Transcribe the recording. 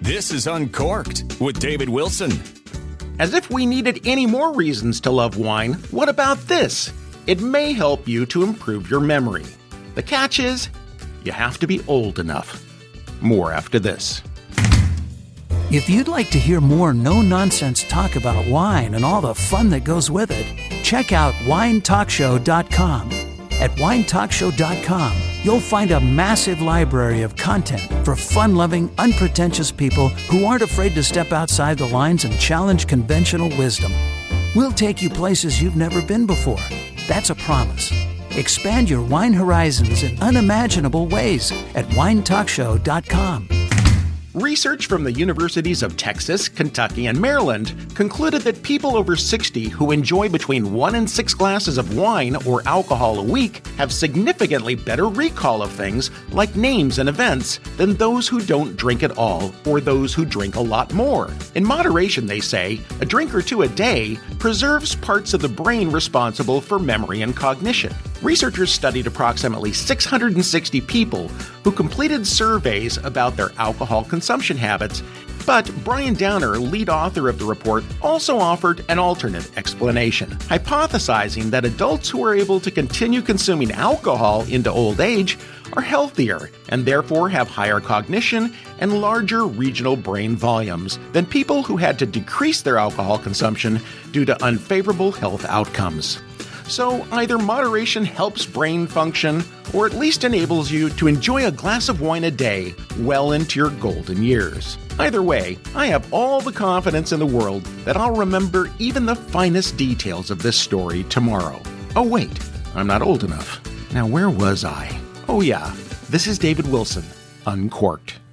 This is Uncorked with David Wilson. As if we needed any more reasons to love wine, what about this? It may help you to improve your memory. The catch is, you have to be old enough. More after this. If you'd like to hear more no-nonsense talk about wine and all the fun that goes with it, check out winetalkshow.com. At winetalkshow.com, you'll find a massive library of content for fun-loving, unpretentious people who aren't afraid to step outside the lines and challenge conventional wisdom. We'll take you places you've never been before. That's a promise. Expand your wine horizons in unimaginable ways at winetalkshow.com. Research from the universities of Texas, Kentucky, and Maryland concluded that people over 60 who enjoy between 1 and 6 glasses of wine or alcohol a week have significantly better recall of things like names and events than those who don't drink at all or those who drink a lot more. In moderation, they say, a drink or two a day preserves parts of the brain responsible for memory and cognition. Researchers studied approximately 660 people who completed surveys about their alcohol consumption habits, but Brian Downer, lead author of the report, also offered an alternate explanation, hypothesizing that adults who are able to continue consuming alcohol into old age are healthier and therefore have higher cognition and larger regional brain volumes than people who had to decrease their alcohol consumption due to unfavorable health outcomes. So either moderation helps brain function, or at least enables you to enjoy a glass of wine a day well into your golden years. Either way, I have all the confidence in the world that I'll remember even the finest details of this story tomorrow. Oh wait, I'm not old enough. Now where was I? Oh yeah, this is David Wilson, Uncorked.